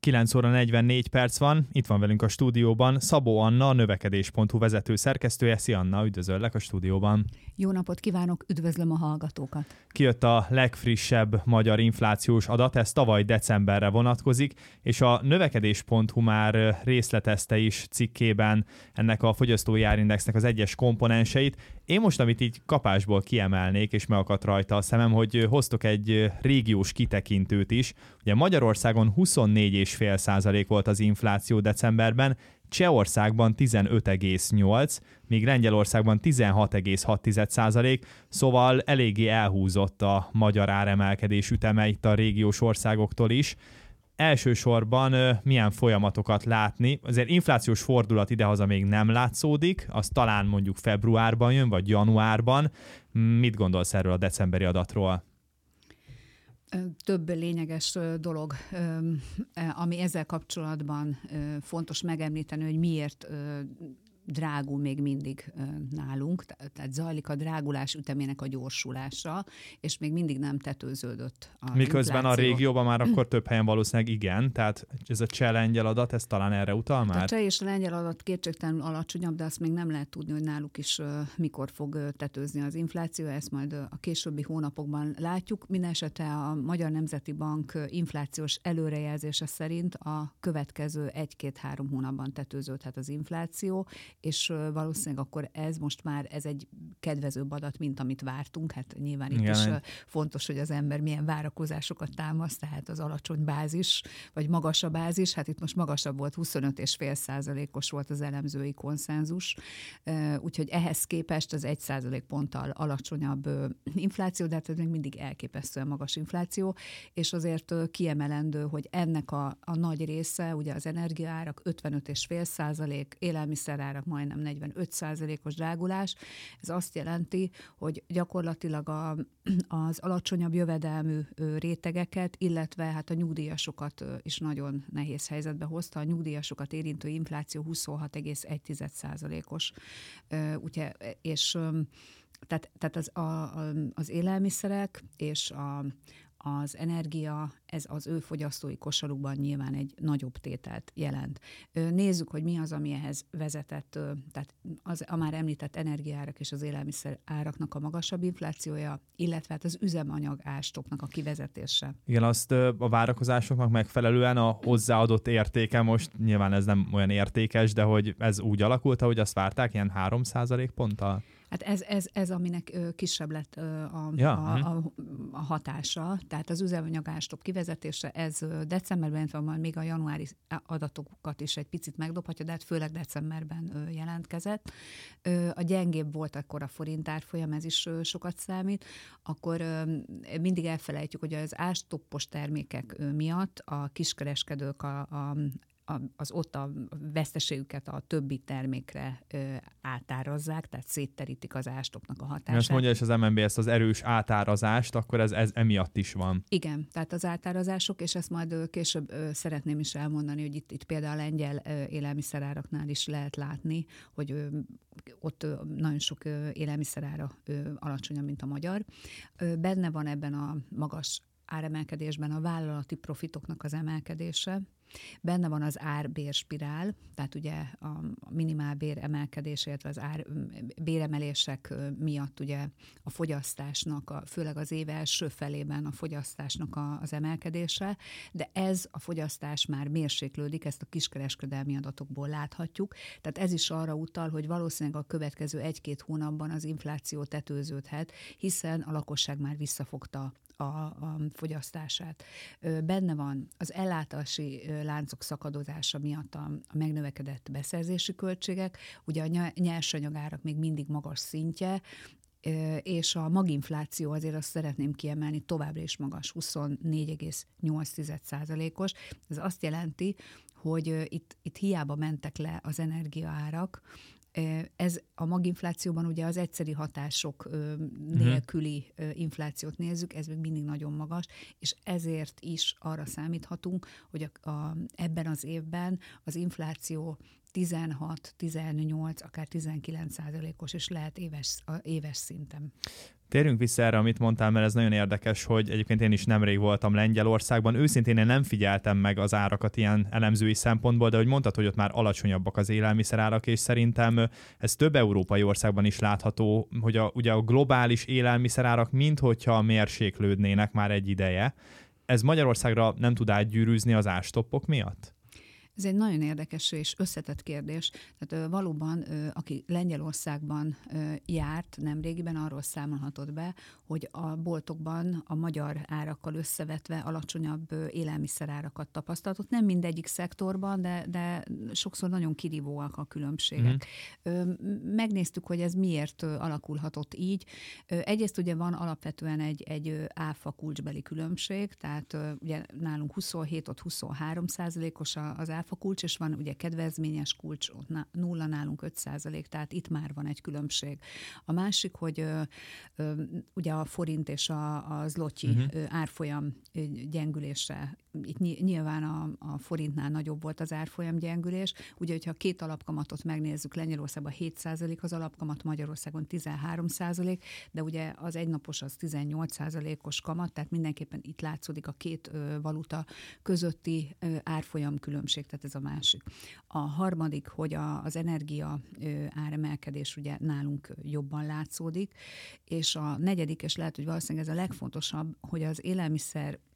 9 óra 44 perc van, itt van velünk a stúdióban Szabó Anna, a növekedés.hu vezető szerkesztője. Szia Anna, üdvözöllek a stúdióban. Jó napot kívánok, üdvözlöm a hallgatókat. Kijött a legfrissebb magyar inflációs adat, ez tavaly decemberre vonatkozik, és a növekedés.hu már részletezte is cikkében ennek a fogyasztói árindexnek az egyes komponenseit. Én most, amit így kapásból kiemelnék, és megakadt rajta a szemem, hogy hoztok egy régiós kitekintőt is. Ugye Magyarországon 24,5% volt az infláció decemberben, Csehországban 15,8%, míg Lengyelországban 16,6%, szóval eléggé elhúzott a magyar áremelkedés üteme itt a régiós országoktól is. Elsősorban milyen folyamatokat látni? Azért inflációs fordulat idehaza még nem látszódik, az talán mondjuk februárban jön, vagy januárban. Mit gondolsz erről a decemberi adatról? Több lényeges dolog, ami ezzel kapcsolatban fontos megemlíteni, hogy miért drágul még mindig nálunk, tehát zajlik a drágulás ütemének a gyorsulása, és még mindig nem tetőződött a Miközben infláció. a régióban már akkor több helyen valószínűleg igen, tehát ez a cseh-lengyel adat, ez talán erre utal már? A cseh és a lengyel adat kétségtelenül alacsonyabb, de azt még nem lehet tudni, hogy náluk is mikor fog tetőzni az infláció, ezt majd a későbbi hónapokban látjuk. Mindenesetre a Magyar Nemzeti Bank inflációs előrejelzése szerint a következő 1-2-3 hónapban tetőződhet az infláció, és valószínűleg akkor ez egy kedvezőbb adat, mint amit vártunk. Hát nyilván itt is fontos, hogy az ember milyen várakozásokat támaszt, tehát az alacsony bázis, vagy magasabb bázis, hát itt most magasabb volt, 25,5%-os volt az elemzői konszenzus, úgyhogy ehhez képest az 1% ponttal alacsonyabb infláció, de hát ez még mindig elképesztően magas infláció, és azért kiemelendő, hogy ennek a nagy része, ugye az energiaárak 55,5%, élelmiszerárak majdnem 45%-os drágulás. Ez azt jelenti, hogy gyakorlatilag az alacsonyabb jövedelmű rétegeket, illetve hát a nyugdíjasokat is nagyon nehéz helyzetbe hozta. A nyugdíjasokat érintő infláció 26,1%-os. És tehát az élelmiszerek és az energia, ez az ő fogyasztói kosarukban nyilván egy nagyobb tételt jelent. Nézzük, hogy mi az, ami ehhez vezetett, tehát a már említett energiaárak és az élelmiszer áraknak a magasabb inflációja, illetve hát az üzemanyag ástoknak a kivezetése. Igen, azt a várakozásoknak megfelelően a hozzáadott értéke, most nyilván ez nem olyan értékes, de hogy ez úgy alakult, ahogy azt várták, ilyen 3% ponttal? Hát ez aminek kisebb lett a hatása, tehát az üzemanyagárstop kivezetése, ez decemberben, majd még a januári adatokat is egy picit megdobhatja, de hát főleg decemberben jelentkezett. A gyengébb volt akkor a forint árfolyam, ez is sokat számít. Akkor mindig elfelejtjük, hogy az árstoppos termékek miatt a kiskereskedők az ott a veszteségüket a többi termékre átárazzák, tehát szétterítik az ástoknak a hatását. Most mondja is az MNB ezt az erős átárazást, akkor ez emiatt is van. Igen, tehát az átárazások, és ezt majd később szeretném is elmondani, hogy itt például a lengyel élelmiszeráraknál is lehet látni, hogy ott nagyon sok élelmiszerára alacsonyabb, mint a magyar. Benne van ebben a magas áremelkedésben a vállalati profitoknak az emelkedése, benne van az ár-bérspirál, tehát ugye a minimálbér emelkedése, illetve az béremelések miatt ugye a fogyasztásnak, főleg az év első felében a fogyasztásnak az emelkedése, de ez a fogyasztás már mérséklődik, ezt a kiskereskedelmi adatokból láthatjuk, tehát ez is arra utal, hogy valószínűleg a következő 1-2 hónapban az infláció tetőződhet, hiszen a lakosság már visszafogta a fogyasztását. Benne van az ellátási láncok szakadozása miatt a megnövekedett beszerzési költségek, ugye a nyersanyagárak még mindig magas szintje, és a maginfláció, azért azt szeretném kiemelni, továbbra is magas, 24,8%-os. Ez azt jelenti, hogy itt hiába mentek le az energiaárak, ez a maginflációban ugye az egyszeri hatások nélküli inflációt nézzük, ez még mindig nagyon magas, és ezért is arra számíthatunk, hogy ebben az évben az infláció 16, 18, akár 19%-os is lehet éves szinten. Térjünk vissza erre, amit mondtál, mert ez nagyon érdekes, hogy egyébként én is nemrég voltam Lengyelországban. Őszintén én nem figyeltem meg az árakat ilyen elemzői szempontból, de hogy mondtad, hogy ott már alacsonyabbak az élelmiszerárak, és szerintem ez több európai országban is látható, hogy ugye a globális élelmiszerárak minthogyha mérséklődnének már egy ideje. Ez Magyarországra nem tud átgyűrűzni az árstoppok miatt? Ez egy nagyon érdekes és összetett kérdés. Tehát valóban, aki Lengyelországban járt nemrégiben, arról számolhatott be, hogy a boltokban a magyar árakkal összevetve alacsonyabb élelmiszerárakat tapasztaltott. Nem mindegyik szektorban, de sokszor nagyon kirívóak a különbségek. Megnéztük, hogy ez miért alakulhatott így. Egyrészt ugye van alapvetően egy áfa kulcsbeli különbség, tehát ugye nálunk 27, ott 23%-os az áfa kulcs, és van ugye kedvezményes kulcs, ott 0, nálunk 5%, tehát itt már van egy különbség. A másik, hogy ugye a forint és a zloty árfolyam gyengülése, itt nyilván a forintnál nagyobb volt az árfolyam gyengülés, ugye, hogyha két alapkamatot megnézzük, Lengyelországban 7% az alapkamat, Magyarországon 13%, de ugye az egynapos az 18%-os kamat, tehát mindenképpen itt látszódik a két valuta közötti árfolyam különbség, tehát ez a másik. A harmadik, hogy az energia áremelkedés ugye nálunk jobban látszódik, és a negyedik, és lehet, hogy valószínűleg ez a legfontosabb, hogy az élelmiszer